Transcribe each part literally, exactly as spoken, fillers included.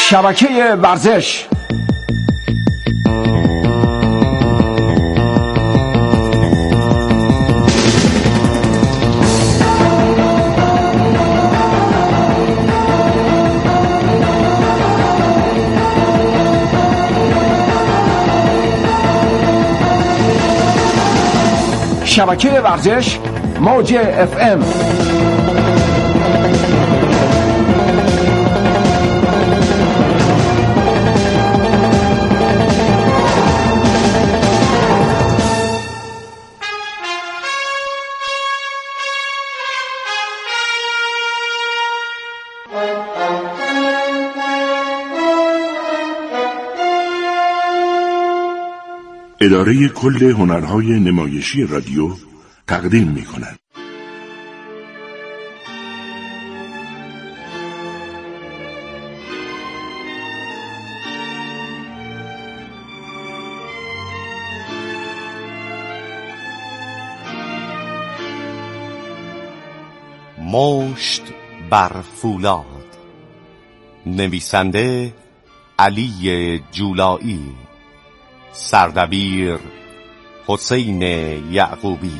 شبکه ورزش. شبکه ورزش موج اف ام. اداره کل هنرهای نمایشی رادیو تقدیم می‌کند. مشت بر فولاد، نویسنده علی جولایی، سردبیر حسین یعقوبی.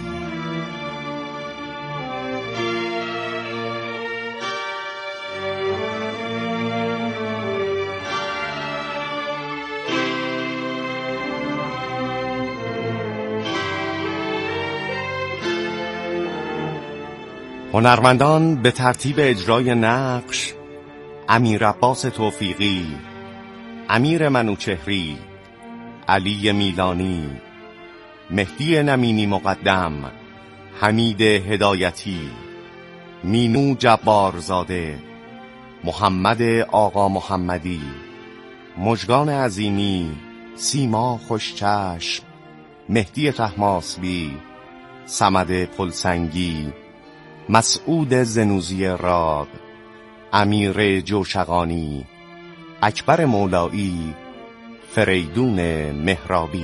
هنرمندان به ترتیب اجرای نقش: امیر عباس توفیقی، امیر منوچهری، علی میلانی، مهدی نمینی مقدم، حمید هدایتی، مینو جبارزاده، محمد آقا محمدی، مژگان عظیمی، سیما خوشچشم، مهدی طهماسبی، صمد پلسنگی، مسعود زنوزی راد، امیر جوشقانی، اکبر مولایی، فریدون مهرابی.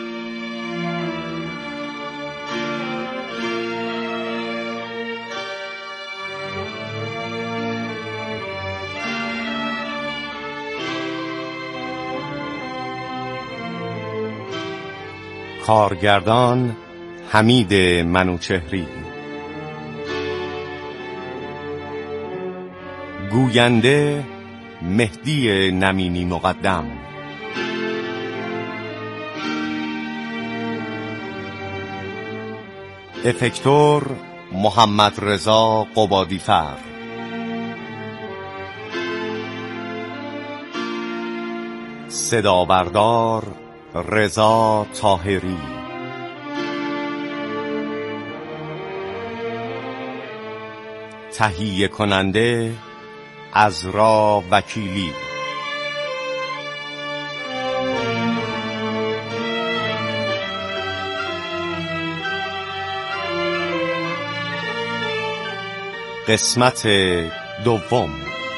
کارگردان حمید منوچهری، گوینده مهدی نمینی مقدم، افکتور محمد رضا قبادیفر، صدا بردار رضا طاهری، تهیه کننده عزرا وکیلی. قسمت دوم.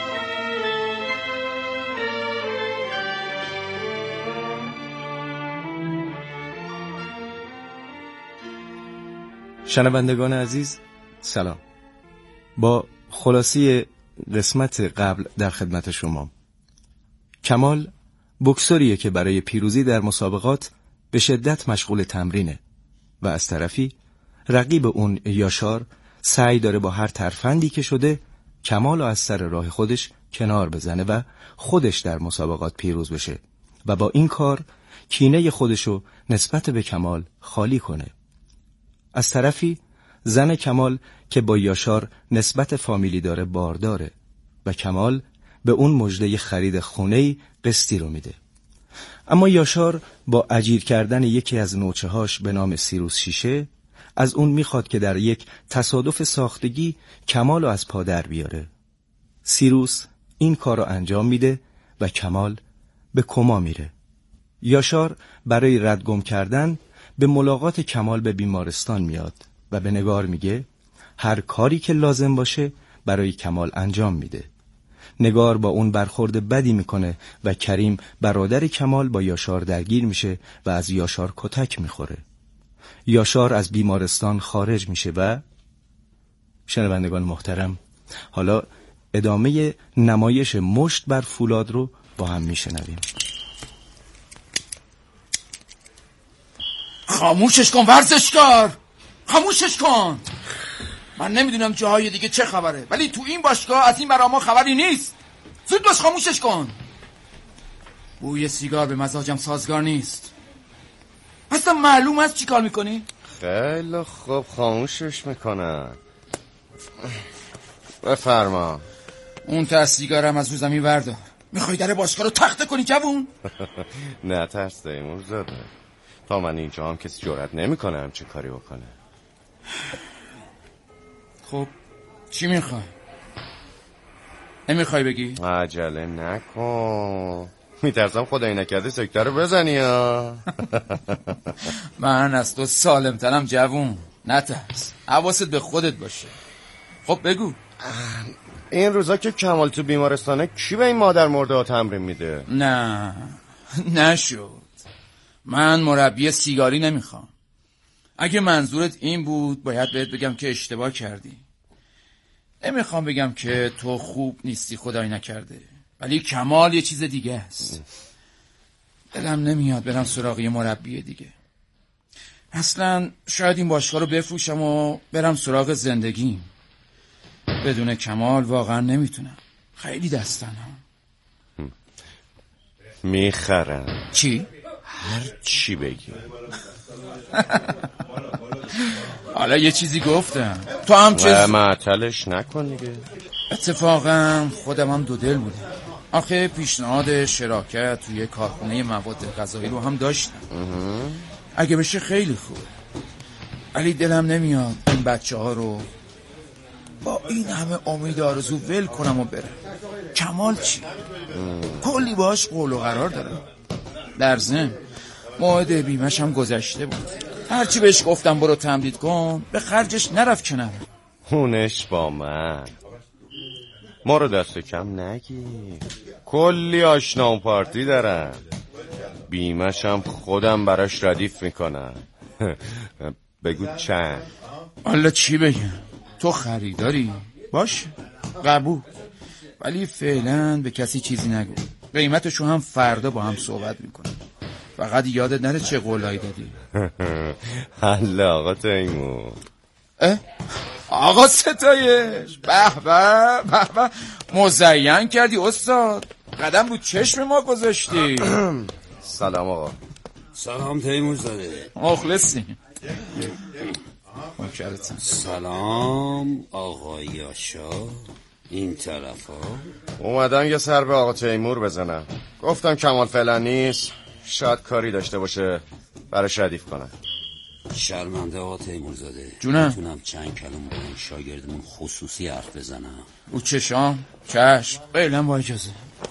شنوندگان عزیز سلام. با خلاصی قسمت قبل در خدمت شما. کمال بوکسوریه که برای پیروزی در مسابقات به شدت مشغول تمرینه و از طرفی رقیب اون یاشار سعی داره با هر ترفندی که شده کمال رو از سر راه خودش کنار بزنه و خودش در مسابقات پیروز بشه و با این کار کینه خودشو نسبت به کمال خالی کنه. از طرفی زن کمال که با یاشار نسبت فامیلی داره بارداره و کمال به اون مژده خرید خونه‌ای قسطی رو میده. اما یاشار با اجیر کردن یکی از نوچه‌هاش به نام سیروس شیشه از اون میخواد که در یک تصادف ساختگی کمال رو از پا در بیاره. سیروس این کار رو انجام میده و کمال به کما میره. یاشار برای ردگم کردن به ملاقات کمال به بیمارستان میاد و به نگار میگه هر کاری که لازم باشه برای کمال انجام میده. نگار با اون برخورد بدی میکنه و کریم برادر کمال با یاشار درگیر میشه و از یاشار کتک میخوره. یاشار از بیمارستان خارج میشه و شنوندگان محترم، حالا ادامه نمایش مشت بر فولاد رو با هم میشنویم. خاموشش کن ورزشکار، خاموشش کن. من نمیدونم جاهای دیگه چه خبره، ولی تو این باشگاه از این مراما خبری نیست. زود باش خاموشش کن. بوی سیگار به مزاجم سازگار نیست. اصلا معلوم است چی کار میکنی؟ خیلی خوب خاموشش میکنن. بفرما. اون تا سیگارم از رو زمین بردار. میخوای در باشگاه رو تخته کنی جوون؟ نه ترس تیمور زاده، تا من اینجا هم کسی جرئت نمیکنه همچین کاری بکنه. خب چی میخوای؟ نمیخوای بگی؟ عجله نکن، میترسم خدایی نکرده سکته رو بزنی ها. من از تو سالمترم جوون، نترس، حواست به خودت باشه. خب بگو. این روزا که کمال تو بیمارستانه کی به این مادر مرده ها تمرین میده؟ نه نشد. من مربی سیگاری نمیخوام. اگه منظورت این بود باید بهت بگم که اشتباه کردی. نمیخوام بگم که تو خوب نیستی خدای نکرده، ولی کمال یه چیز دیگه است. دلم نمیاد برم سراغ یه مربی دیگه. اصلا شاید این باشگاه رو بفروشم و برم سراغ زندگیم. بدون کمال واقعا نمیتونم. خیلی دستنم. میخرم. چی؟ هر چی بگی. حالا یه چیزی گفتم تو هم چه معطلش نکن دیگه. اتفاقا خودم هم دو دل بودم. آخه پیشنهاد شراکت توی کارخونه مواد غذایی رو هم داشتم. اگه بشه خیلی خوب، ولی دلم نمیاد این بچه ها رو با این همه امید آرزو ول کنم و برم. کمال چی؟ کلی باش قول و قرار دارم. در ضمن موعد بیمش هم گذشته بود. هرچی بهش گفتم برو تمدید کن به خرجش نرفت که نرفت. اونش با من. ما رو دست کم نگی، کلی آشنا و پارتی دارم. بیمش هم خودم براش ردیف میکنم. بگو چند؟ حالا چی بگم؟ تو خریداری؟ باشه قبول، ولی فعلا به کسی چیزی نگو. قیمتشو هم فردا با هم صحبت میکنم. فقط یادت نره چه قولایی دادی. حالا آقا تیمور. اه؟ آقا ستایش، به به به به، مزین کردی استاد. قدم رو چشم ما گذاشتی. سلام آقا. سلام تیمور زاده. مخلصیم. مکرتم. سلام آقا یاشا. این طرف ها اومدم یه سر به آقا تیمور بزنم. گفتم کمال فعلا نیست، شاید کاری داشته باشه براش ردیف کنم. شرمنده آقا تیمور زاده. جونم. میتونم چند کلمه با این شاگردمون خصوصی حرف بزنم؟ او چشام چشم. فعلا با اجازه.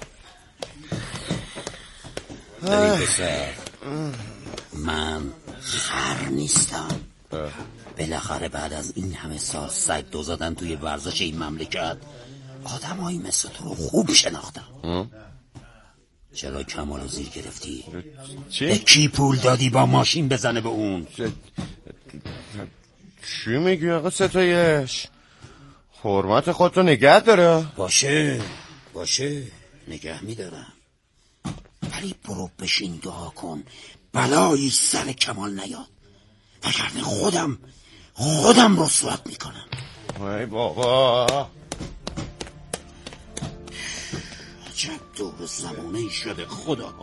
ببین پسر، من خر نیستم. بالاخره بعد از این همه سال سگ دو زدن توی ورزش این مملکت آدمایی مثل تو رو خوب شناختم. چرا کمالو زیر گرفتی؟ چی؟ به کی پول دادی با ماشین بزنه به اون؟ چی میگی آقا ستایش؟ حرمت خودتو نگه داره. باشه باشه نگه میدارم، ولی برو بشین دعا کن بلایی سر کمال نیاد، وگرنه خودم خودم رسوت میکنم. ای بابا، عجب دور زمانه‌ای شده خدا.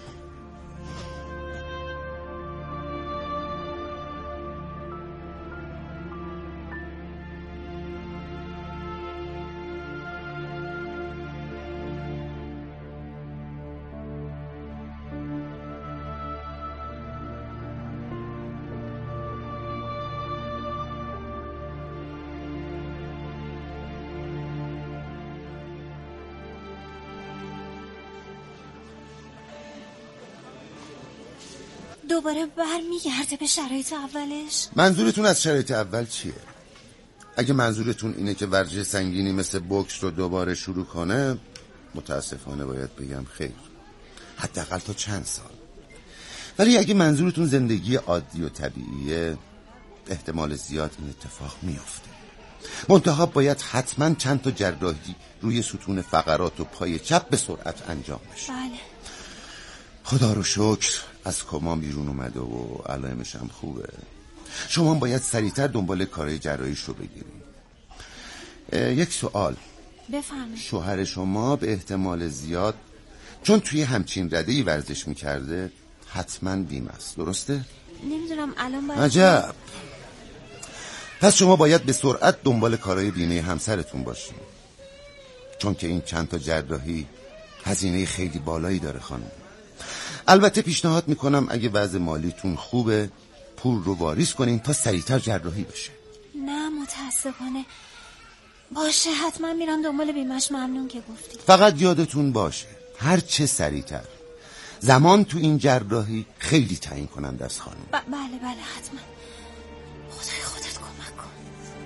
دوباره برمیگرده به شرایط اولش. منظورتون از شرایط اول چیه؟ اگه منظورتون اینه که ورزش سنگینی مثل بوکس رو دوباره شروع کنه، متاسفانه باید بگم خیر، حداقل تا چند سال. ولی اگه منظورتون زندگی عادی و طبیعیه، احتمال زیاد این اتفاق میفته. منتها باید حتما چند تا جراحی روی ستون فقرات و پای چپ به سرعت انجام بشه. بله. خدا رو شکر از کما بیرون اومده و علائمش هم خوبه. شما باید سریعتر دنبال کارهای جراحیش رو بگیریم. یک سوال. بفرمایید. شوهر شما به احتمال زیاد چون توی همچین رده‌ای ورزش میکرده حتما بیمه است، درسته؟ نمیدونم الان باید. عجب. پس شما باید به سرعت دنبال کارهای بیمه همسرتون باشین، چون که این چند تا جراحی هزینه خیلی بالایی داره خانم. البته پیشنهاد میکنم اگه وضع مالیتون خوبه پول رو واریز کنین تا سریعتر جراحی بشه. نه متاسفانه. باشه حتما میرم دنبال بیمش. ممنون که گفتید. فقط یادتون باشه هر چه سریعتر. زمان تو این جراحی خیلی تعیین کننده است خانم. ب- بله بله حتما. خدای خودت کمک کن.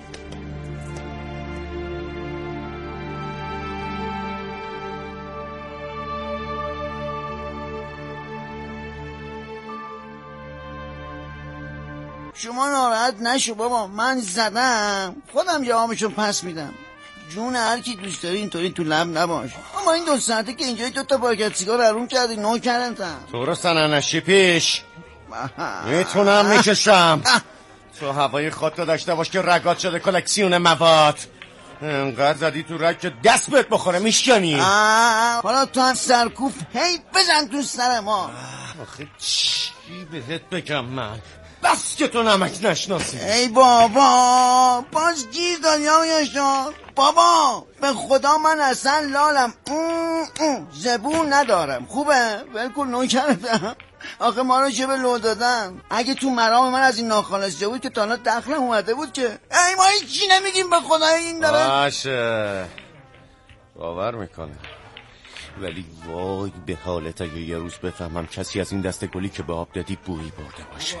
شما ناراحت نشو بابا، من زدم خودم جوابشو پس میدم. جون هر کی دوست داری اینطوری تو لب نباش. اما این دو ساعته که اینجای دو تا پاکت سیگار حروم کردی نو کردم. تو رو سننشی پیش میتونم میکشم. تو هوای خودت داشته باش که رگات شده کلکسیون مواد. انقدر زدی تو رگ که دست بهت بخوره میشکنی. حالا تو هم سرکوف هی بزن تو سر ما. آخه چی بهت بگم من؟ بس که تو نمک نشناسی. ای بابا باز گیر دنیا یاشا. بابا به خدا من اصلا لالم ام ام زبون ندارم. خوبه بلکل نو کردم. آخه ما رو چه به لو دادن. اگه تو مرام من از این ناخالصه بود که تا الان دخلم اومده بود که. ای ما هیچی نمیگیم به خدا. این داره باشه باور میکنم، ولی وای به حالت اگه یه روز بفهمم کسی از این دسته گلی که به آب دادی بویی برده باشه.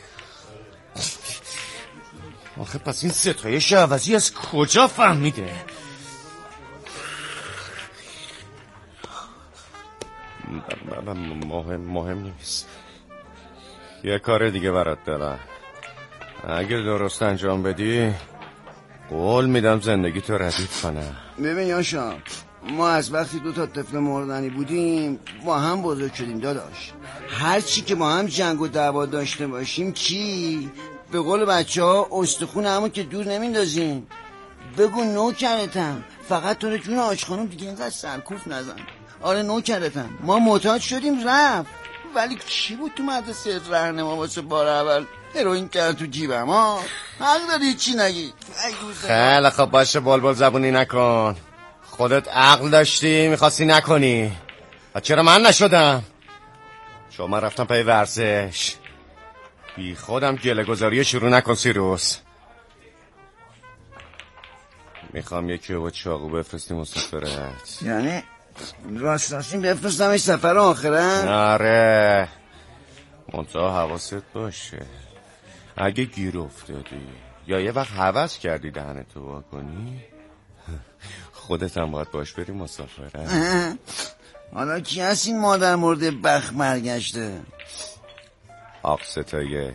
آخه پس این ستایش عوضی از کجا فهمیده؟ مهم مهم نیست. یه کار دیگه برات دارم. اگه درست انجام بدی قول میدم زندگی تو ردیف کنم. ببین یاشا، ما از وقتی دو تا طفل مردنی بودیم با هم بزرگ شدیم داداش. هر چی که با هم جنگ و دعوا داشته باشیم چی؟ به قول بچه ها استخون همون که دور نمیندازیم. بگو نوکرتم فقط تو رو جون آج خانم دیگه اینقدر سرکوف نزن. آره نوکرتم ما معتاد شدیم رفت. ولی کی بود تو مدرسه راهنما واسه بار اول هروئین کرد تو جیبم ها؟ حق داری چی نگی؟ خیلی خب باشه بلبل زبونی نکن. خودت عقل داشتی میخواستی نکنی. و چرا من نشدم؟ چون من رفتم پای ورزش. بی خودم گله گذاری شروع نکن سیروس. میخوام یکی با چاقو بفرستی مسافرت. یعنی راست راستین بفرستمش سفر آخره؟ آره منطقه حواست باشه اگه گیر افتادی یا یه وقت حوض کردی دهنتو وا کنی خودت هم باید باش بری مسافرت. حالا کی هست این مادر مرده بخ مرگشته؟ آق ستایش.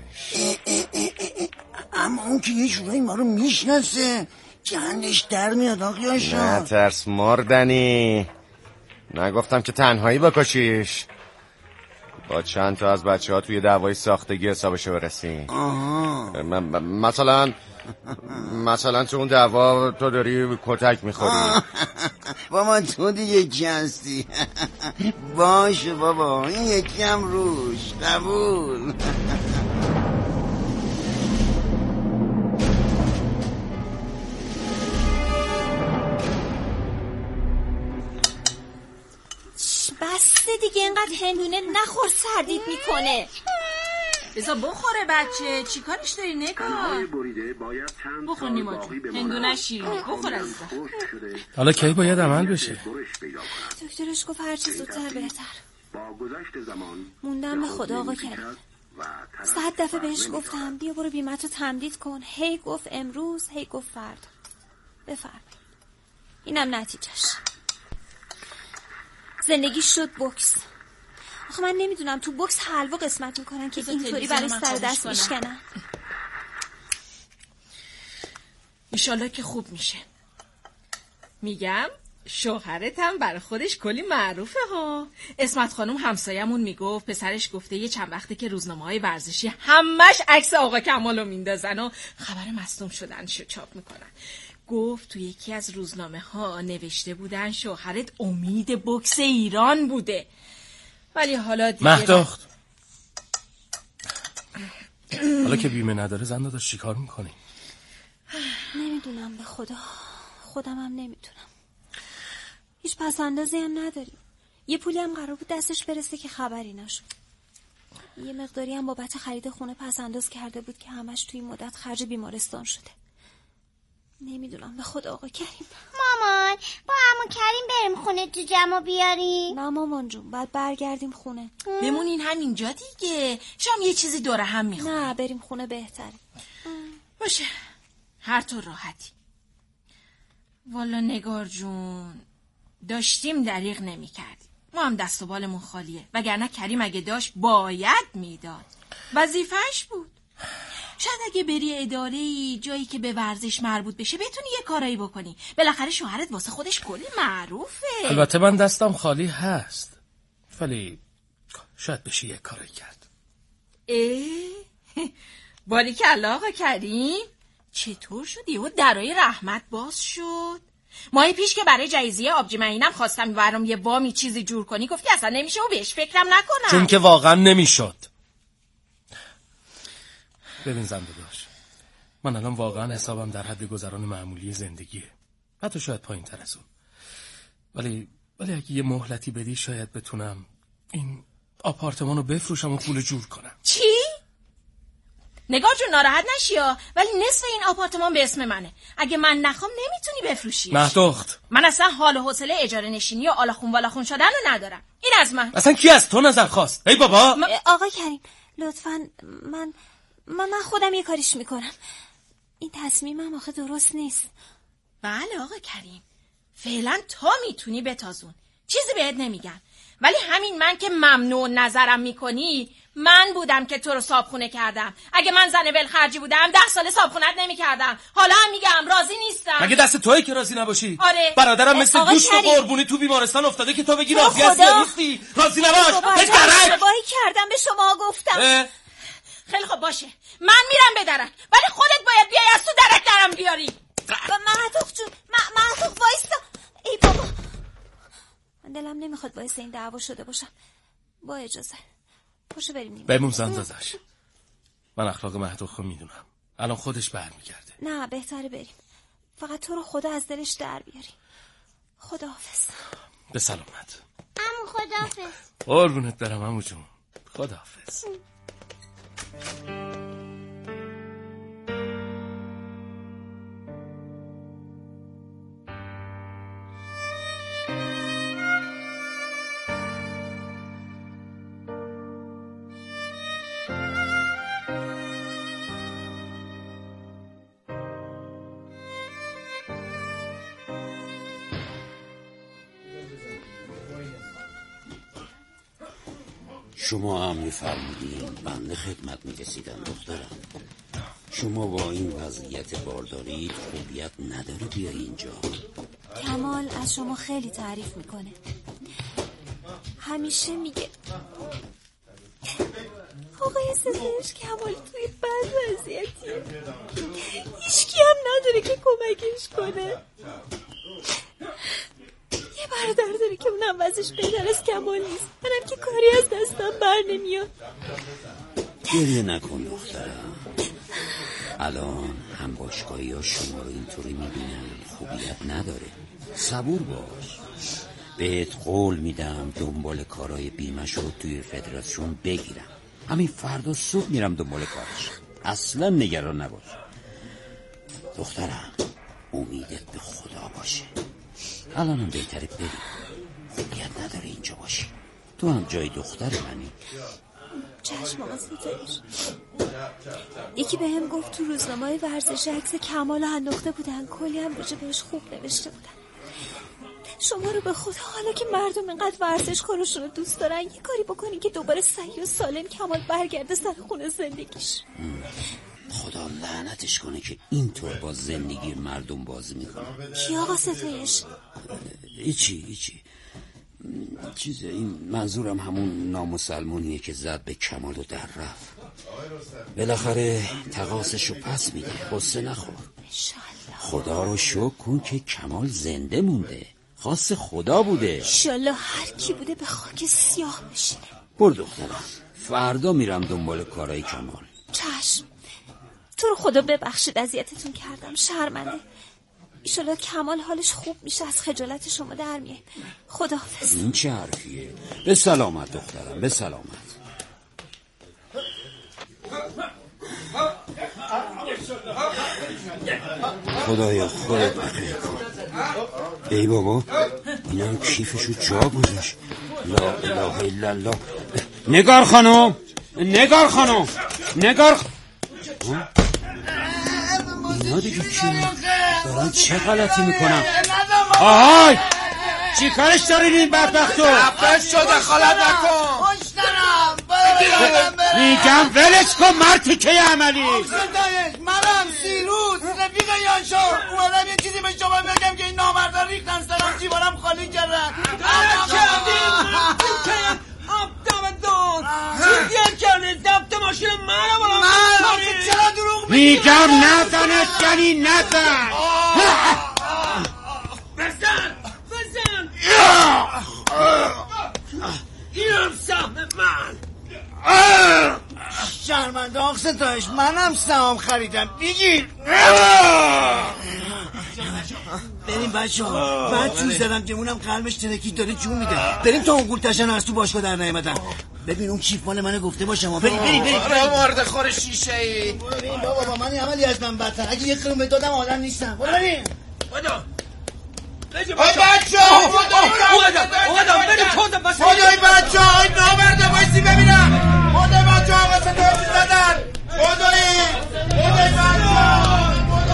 اما اون که یه جورایی ما رو میشناسه جهنش در میاد آقیاشا. نه ترس مردنی. نگفتم که تنهایی بکشیش. با چند تا از بچه ها توی دعوای ساختگی حسابشو برسیم. مثلا مثلا تو اون دعوا تو داری کتک میخوری. بابا تو دیگه کی هستی؟ باشه بابا این یکی هم روش قبول. بسته دیگه اینقدر هندونه نخور سردید میکنه. بذار بخوره بچه. چی کارش داری نگاه؟ بخور نیما جون هندونه شیرینی بخور عزیزم. حالا کی باید عمل بشه؟ دکترش گفت هرچی زودتر بهتر. موندم به خدا آقا کریم. صد دفعه بهش گفتم بیا برو بیمتو تمدید کن. هی گفت امروز هی گفت فردا. بفرمایید اینم نتیجهش. زندگی شد بوکس. آخه من نمیدونم تو بوکس حلوا قسمت میکنن که اینطوری برای سر دست میشکنن. ایشالله که خوب میشه. میگم شوهرت هم برای خودش کلی معروفه ها. اسمت خانم همسایمون میگفت پسرش گفته یه چند وقته که روزنامه‌های ورزشی همش عکس آقا کمالو میندازن و خبر مصدوم شدنشو چاپ میکنن. گفت تو یکی از روزنامه ها نوشته بودن شوهرت امید بوکس ایران بوده. ولی حالا دیگه مهداخت حالا که بیمه نداره زن داداش چی کار میکنی؟ نمیدونم به خدا، خودم هم نمیدونم. هیچ پس اندازی هم نداریم. یه پولی هم قرار بود دستش برسه که خبری نشد. یه مقداری هم بابت خرید خونه پس انداز کرده بود که همش توی مدت خرج بیمارستان شده. نمیدونم به خدا آقا کریم. مامان با عمو کریم بریم خونه جوجمو بیاریم؟ نه مامان جون، بعد برگردیم خونه. بمونین همینجا دیگه، شام یه چیزی دوره هم میخوریم. نه بریم خونه بهتره. باشه هر طور راحتی. والا نگار جون داشتیم دریغ نمی کردیم. ما هم دست و بالمون خالیه، وگرنه کریم اگه داشت باید میداد، وظیفه‌اش بود. شاید اگه بری اداره‌ای جایی که به ورزش مربوط بشه بتونی یه کارایی بکنی. بالاخره شوهرت واسه خودش کلی معروفه. البته من دستم خالی هست، ولی شاید بشه یه کاری کرد. اه باری که الله آقا کریم چطور شد یهو درای رحمت باز شد؟ ماهی پیش که برای جایزه آبجی معینم خواستم برام یه وامی چیزی جور کنی گفتی اصلا نمیشه و بهش فکرم نکنم. چون که واقعا نمیشد. ببین زنده داشت، من الان واقعا حسابم در حد گذران معمولی زندگیه، حتی شاید پایین تر از اون. ولی ولی اگه یه مهلتی بدی شاید بتونم این آپارتمانو بفروشم و پول جور کنم. چی؟ نگار جون ناراحت نشیا، ولی نصف این آپارتمان به اسم منه. اگه من نخوام نمیتونی بفروشیش. مهداخت من اصلا حال و حوصله اجاره نشینی و آلاخون والاخون شدن رو ندارم. این از من. اصلا کی از تو نظر خواست؟ ای بابا م... آقا کریم لطفاً من من من خودم یه کاریش میکنم. این تصمیمم آخه درست نیست. بله آقا کریم، فعلا تا میتونی بتازون، چیزی بهت نمیگم. ولی همین من که ممنوع نظرم میکنی، من بودم که تو رو صابخونه کردم. اگه من زن ولخرجی بودم ده سال صابخونت نمیکردم. حالا هم میگم راضی نیستم. مگه دست تویی که راضی نباشی؟ آره. برادرم مثل گوشت و قربونی تو بیمارستان افتاده که تو بگی راضی هستی یا نیستی؟ راضی نباش. اشتباهی کردم به شما گفتم. اه؟ خیلی خب باشه، من میرم به درک، ولی خودت باید بیای از تو درک درم بیاری. مهدوخ جون، مهدوخ وایستا. ای بابا من دلم نمیخواد باعث این دعوا شده باشم. با اجازه پاشو بریم نیم. بمون زن داداش، من اخلاق مهدوخ رو میدونم، الان خودش برمیگرده. نه بهتره بریم، فقط تو رو خدا از دلش در بیاری. خداحافظ. به سلامت. عمو خداحافظ. قربونت برم عمو جون، خداحافظ. شما هم میفرمودین بنده خدمت میرسیدم دخترم. شما با این وضعیت بارداری خوبیت نداره بیای اینجا. کمال از شما خیلی تعریف میکنه، همیشه میگه آقای ستایش کمال توی بد وضعیتیه، هیچکی هم نداره که کمکش کنه. یه برادر داره که اونم وضعش بهتر از کمال نیست، منم که کاری از دستم بر نمیاد. گریه نکن دخترم، الان هم باشگاهی ها شما رو اینطوری میبینن خوبیت نداره. صبور باش، بهت قول میدم دنبال کارهای بیمه شو توی فدراسیون بگیرم. همین فردا صبح میرم دنبال کارش، اصلا نگران نباش دخترم. امیدت به خدا باشه. الانم بهتره بریم، خوبیت نداره اینجا باشی. تو هم جای دختر منی. چشم آقا ستایش. یکی به هم گفت تو روزنامه ورزشی عکس کمال انداخته بودن، کلی هم راجع بهش خوب نوشته بودن. شما رو به خدا حالا که مردم اینقدر ورزش کارشون رو دوست دارن یه کاری بکنین که دوباره صحیح و سالم کمال برگرده سر خونه زندگیش. خدا لعنتش کنه که اینطور با زندگی مردم بازی میکنه. کی آقا ستایش؟ ایچی ایچی چیز این منظورم همون نامسلمونیه که زد به کمال و در رفت. بالاخره تقاصشو پس میده، قصه نخور. خدا رو شکر کن که کمال زنده مونده، خاص خدا بوده. انشالله هر کی بوده به خاک سیاه بشه. برو دخترم، فردا میرم دنبال کارای کمال. چشم. تو رو خدا ببخشید اذیتتون کردم، شرمنده. ایشالا کمال حالش خوب میشه، از خجالت شما در میه. خداحافظ. این چه حرفیه؟ به سلامت دخترم، به سلامت. خدایا خودت بخیر کن. ای بابا اینم کیفشو جا گذاشت. لا اله الا الله. نگار خانم، نگار خانم، نگار خ... اینا دیگه چیه؟ دارن چه غلطی میکنن؟ آهای چی کارش دارین این بدبختو؟ عباس شده خالت نکن. خوشترم میگم ولش کن مرد که عملی. ستایش منم سیروس رفیق یانشو اومدم یه چیزی به شما بگم که این نامردان ریختن سرم جیبانم خالی کردن. آب دم دون چی گیر کرده دفت ماشین منم بالا من چرا دروغ میگی؟ میگم نزنش یعنی نزن. بزن بزن اینم سهم من. شرمنده آخ ستایش منم سهام خریدم بگیر. بریم بچه ها، بعد چوز زدم جمونم قلبش ترکی داره جون میده. بریم تا اون گولتشن از تو باشگاه در نیمدن. ببین اون کیف مال منو گفته باشم. بریم بریم بریم برو مرد خور شیشه ای. برو بریم بابا با من عملی از من بدتر. اگه یک قرون به دادم آدم نیستم. برو بریم. بدا بچه ها خدای بچه ها این نامرده بایستی ببینم. خدای بچه ها آقا ستایش زدن. خدایی خدای بچه ها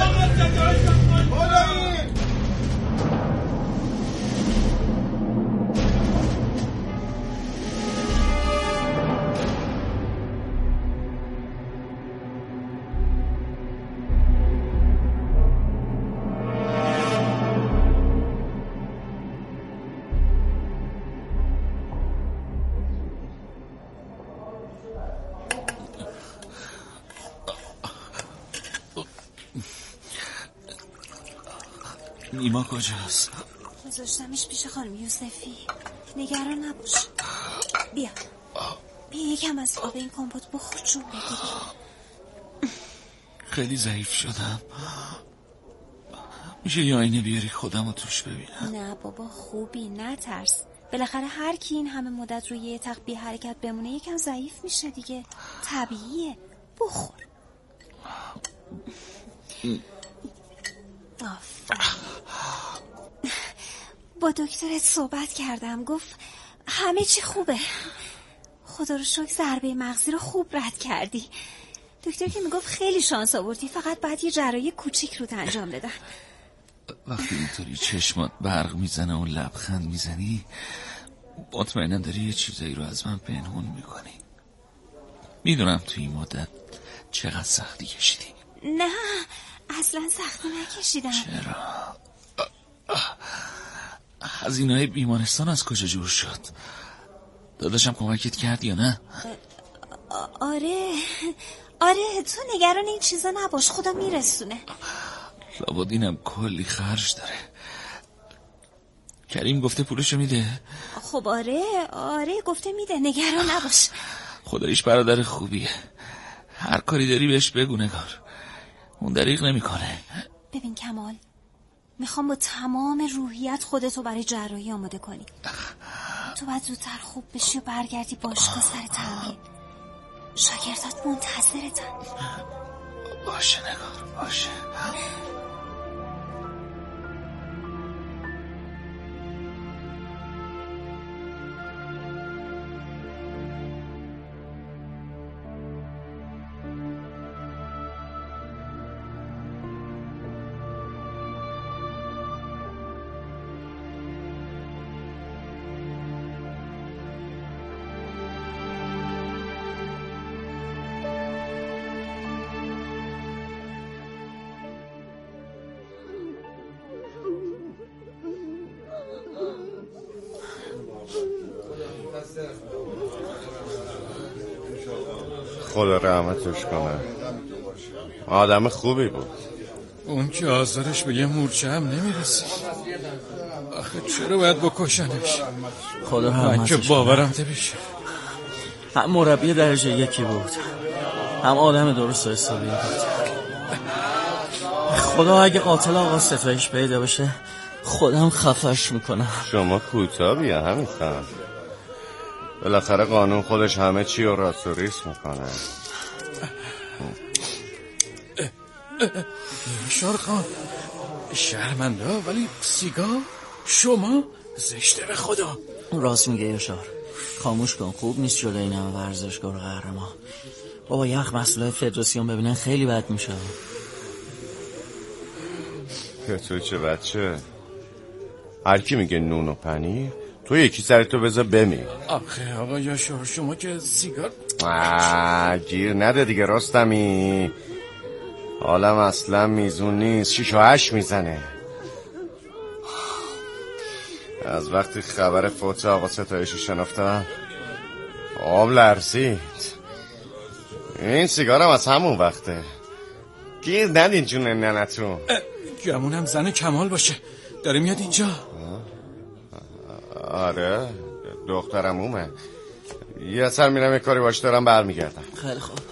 نیما کجاست؟ گذاشتمش پیش خانم یوسفی. نگران نباش. بیا بیا یکم از آب این کمپوت بخور جون بگیری. خیلی ضعیف شدم. میشه یه آینه بیاری خودم رو توش ببینم؟ نه بابا خوبی، نه ترس. بالاخره هر کی این همه مدت روی یه تخت بی حرکت بمونه یکم ضعیف میشه دیگه، طبیعیه. بخور. با دکترت صحبت کردم، گفت همه چی خوبه. خدا رو شکر ضربه مغزی رو خوب رد کردی. دکتر که میگفت خیلی شانس آوردی، فقط باید یه جراحی کوچیک روت انجام بدن. وقتی اینطوری چشمات برق میزنه و لبخند میزنی مطمئنم داری یه چیزایی رو از من پنهون میکنی. میدونم توی این مدت چقدر سختی کشیدی. نه اصلا سختی نکشیدم. چرا؟ هزینه‌های بیمارستان از کجا جور شد؟ داداشم کمکت کرد یا نه؟ آره آره تو نگران این چیزا نباش، خدا میرسونه. لابد اینم کلی خرج داره. کریم گفته پولشو میده؟ خب آره آره گفته میده، نگران نباش. خداییش برادر خوبیه. هر کاری داری بهش بگو نگار، اون دریغ نمیکنه. ببین کمال، میخوام با تمام روحیت خودتو برای جراحی آماده کنی. تو باید زودتر خوب بشی و برگردی باشگاه سر تمرین. شاگردات منتظرتن. باشه نگار باشه. خدا رحمتش کنه، آدم خوبی بود. اون که آزارش به یه مورچه هم نمیرسید. آخه چرا باید بکشنش؟ خدا رحمتش من که باورم نمیشه. هم مربی درجه یکی بود، هم آدم درست و حسابی بود. خدا اگه قاتل آقا ستایش پیدا بشه خودم خفش میکنم. شما کوتاه بیا همین خواهم. بالاخره قانون خودش همه چی رو راست و ریس میکنه. یاشار خان شرمنده ولی سیگار شما زشته به خدا. راست میگه یاشار، خاموش کن، خوب نیست جلوی این همه ورزشگاه قهرمان. بابا یخ مسئولای فدراسیون ببینن خیلی بد میشه. تو چه بچه؟ هر کی میگه نون و پنیر تو یکی سر تو بذار بمیر. آخه آقا یاشار شما که سیگار آه گیر نده دیگه رستمی. حالم اصلا میزون نیست، شیش و هشت میزنه. از وقتی خبر فوت آقا ستایشی شنفتم آم لرزید. این سیگارم از همون وقته. گیر ندین جون ننتون. گمونم زن کمال باشه، داره میاد اینجا. آره دخترم اومه. یه سر میرم یه کاری باش دارم برمیگردم. خیلی خوب.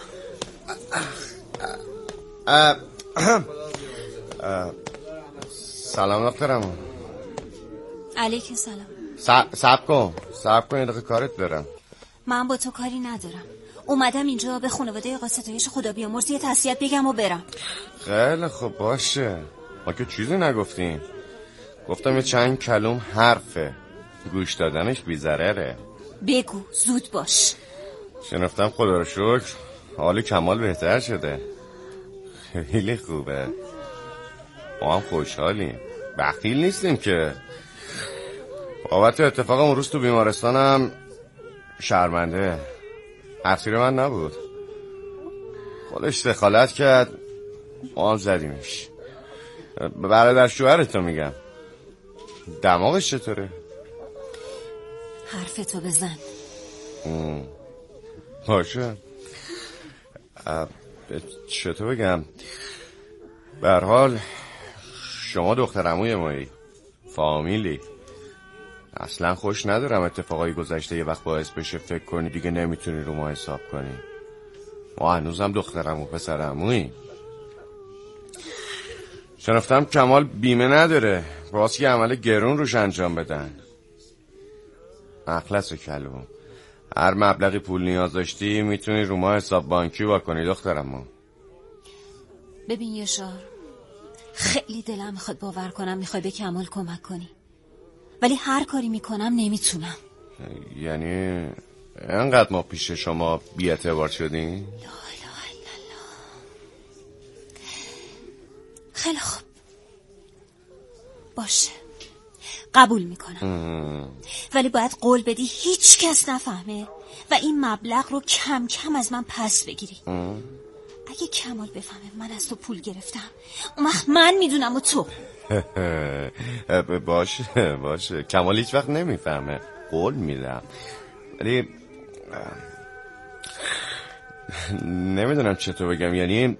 سلام دخترم. علیکم سلام. صبر کن صبر کن یه دقیقه کارت دارم. من با تو کاری ندارم، اومدم اینجا به خانواده آقا ستایش خدا بیامرز یه تسلیت بگم و برم. خیلی خوب باشه، ما که چیزی نگفتیم. گفتم یه چند کلوم حرفه، گوش دادنش بی ضرره. بگو زود باش. شنفتم خدا رو شکر حال کمال بهتر شده، خیلی خوبه. ما هم خوشحالیم، بخیل نیستیم که. بابت اتفاق اون روز تو بیمارستانم شرمنده، تقصیر من نبود. خودش دخالت کرد، ما هم زدیمش. برادر شوهرتو میگم، دماغش چطوره؟ حرفتو بزن. باشه. چطور بگم، به هر حال شما دختر عموی مایی، فامیلی. اصلا خوش ندارم اتفاقای گذشته یه وقت باعث بشه فکر کنی دیگه نمیتونی رو ما حساب کنی. ما هنوزم دختر عمو پسر عمویی. شنفتم کمال بیمه نداره، باز یه عمل گرون روش انجام بدن. اخلص کلوم، هر مبلغی پول نیاز داشتی میتونی رو ما حساب بانکی وا کنی دخترمو. ببین یاشار، خیلی دلم میخواد باور کنم میخوای به کمال کمک کنی، ولی هر کاری میکنم نمیتونم. یعنی انقدر ما پیش شما بی اعتبار شدیم؟ لا اله الا الله. خیلی خوب باشه، قبول میکنم ام. ولی باید قول بدی هیچ کس نفهمه و این مبلغ رو کم کم از من پس بگیری. ام. اگه کمال بفهمه من از تو پول گرفتم اون وقت من میدونم و تو. باشه باشه، کمال هیچ وقت نمیفهمه، قول میدم. ولی نمیدونم چطور بگم. یعنی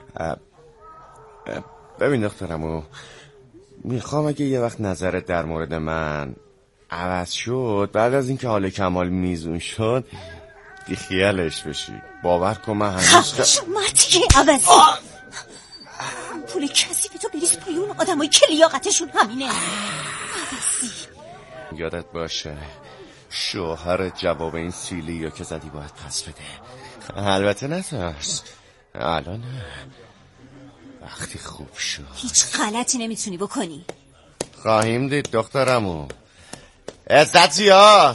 ببین دخترمو، میخوام اگه یه وقت نظرت در مورد من عوض شد، بعد از اینکه حال کمال میزون شد بی خیالش بشی. باور کن من هنوز خشمتی عوضی. پول کسی به تو بریز پای اون آدم های که لیاقتشون همینه. عوضی. یادت باشه شوهر جواب این سیلی یا که زدی باید پس بده. البته نترس، الان وقتی خوب شد هیچ غلطی نمیتونی بکنی. خواهیم دید دخترمو. عزت زیاد.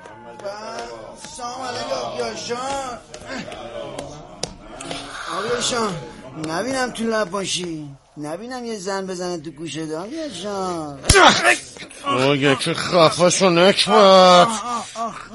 سلام علیکم یاشار. آقایشان نبینم تو لب باشی، نبینم یه زن بزنه تو گوشه دام یاشار. اوه یکی خفاشو نکبت.